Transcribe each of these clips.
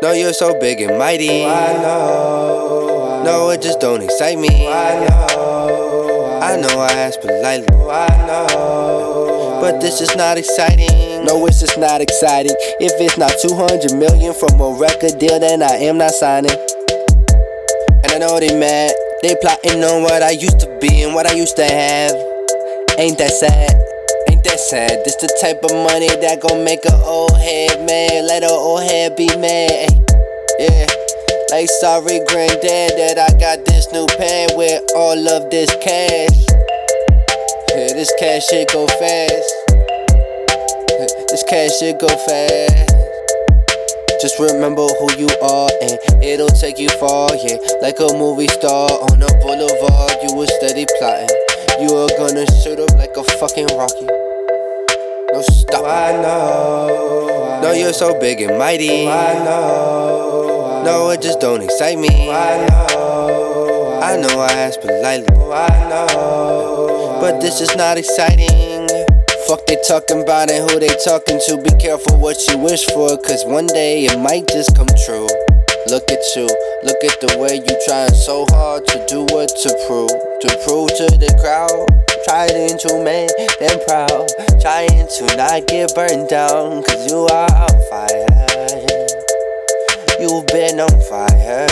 No, you're so big and mighty. I know. No, it just don't excite me. I know. I know I ask politely, I know. but this is not exciting. No, it's just not exciting. If it's not 200 million from a record deal, then I am not signing. And I know they mad. They plotting on what I used to be and what I used to have. Ain't that sad? Ain't that sad? This the type of money that gon' make a old head mad. Let a old head be mad. Yeah. Like, sorry, granddad, that I got this new pad with all of this cash. Yeah, this cash shit go fast. This cash shit go fast. Just remember who you are and it'll take you far, yeah. Like a movie star on a boulevard, you were steady plotting. You are gonna shoot up like a fucking Rocky. No stop. I know. No, you're so big and mighty. I know. No, it just don't excite me. I know. I know I ask politely, I know. but this is not exciting. Fuck they talking about and who they talking to. Be careful what you wish for, cause one day it might just come true. Look at you, look at the way you trying so hard to do what to prove to the crowd. Trying to make them proud, trying to not get burned down, cause you are on fire. You've been on fire.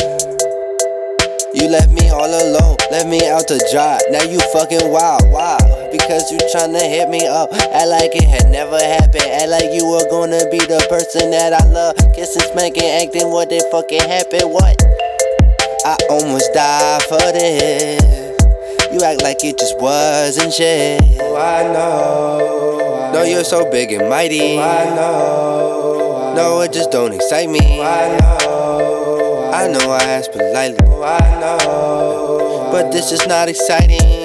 You left me all alone, left me out to dry. Now you fucking wild, because you tryna hit me up. Act like it had never happened. Act like you were gonna be the person that I love. Kissing, smacking, acting what they fucking happened. What? I almost died for this. You act like it just wasn't shit. I know. No, you're so big and mighty. I know. No, it just don't excite me. I know. I know I ask politely, I know. but this is not exciting.